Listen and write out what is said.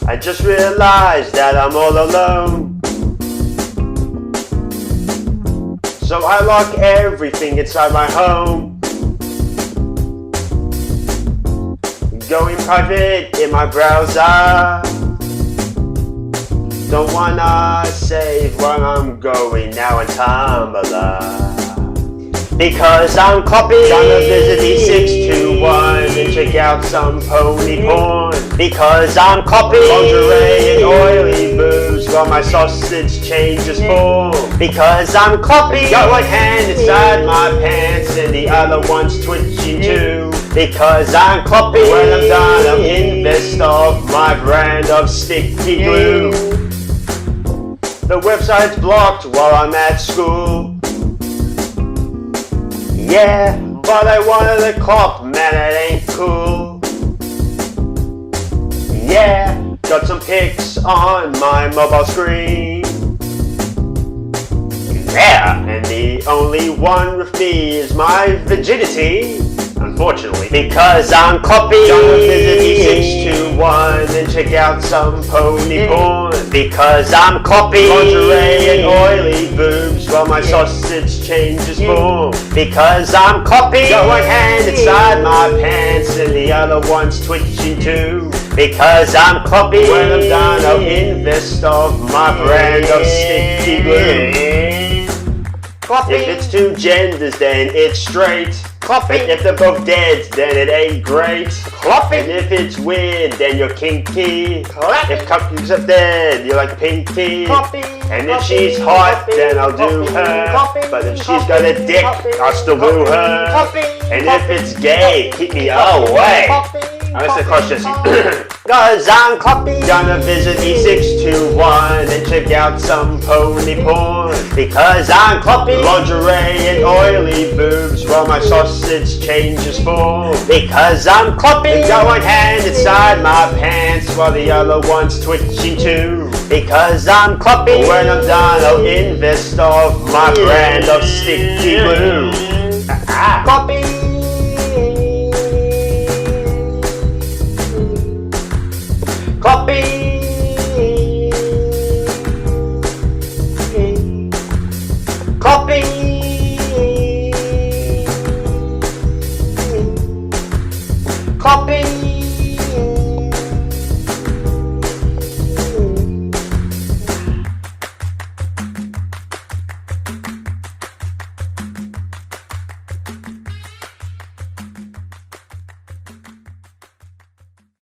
I just realized that I'm all alone. So I lock everything inside my home. Going private in my browser. Don't wanna save where I'm going now on Tumblr. Because I'm copied. Gonna visit E621 and check out some pony porn. Because I'm copied. Lingerie and oily boobs while my sausage changes form. Because I'm copied. Got one hand inside my pants and the other one's twitching too. Because I'm copied. When I'm done, I'll invest off my brand of sticky glue. The website's blocked while I'm at school. Yeah, but I wanted a cop, man, it ain't cool. Yeah, got some pics on my mobile screen. Yeah, and the only one with me is my virginity. Unfortunately, because I'm copied. Gonna visit E621 and check out some pony porn. Because I'm copied. Lingerie and oily boobs while my sausage changes form. Because I'm copied. Got one hand inside my pants and the other one's twitching too. Because I'm copied. When I'm done, I'll invest off my brand of sticky glue. Coffee. If it's two genders, then it's straight. Coffee. If they're both dead, then it ain't great. Coffee. And if it's weird, then you're kinky. Coffee. If Cupcakes are dead, you're like Pinky. Coffee. And if she's hot, then I'll do her. Coffee. But if she's got a dick, I'll still do her. Coffee. And if it's gay, keep me away. That's the question. Cause I'm copied. Gonna visit E621 and check out some pony porn. Because I'm copied. Lingerie and oily boobs while my sausage changes form. Because I'm copied. Got one hand inside my pants while the other one's twitching too. Because I'm copied. When I'm done, I'll invest off my brand of sticky glue. Copy. Copy. Copy. Copy.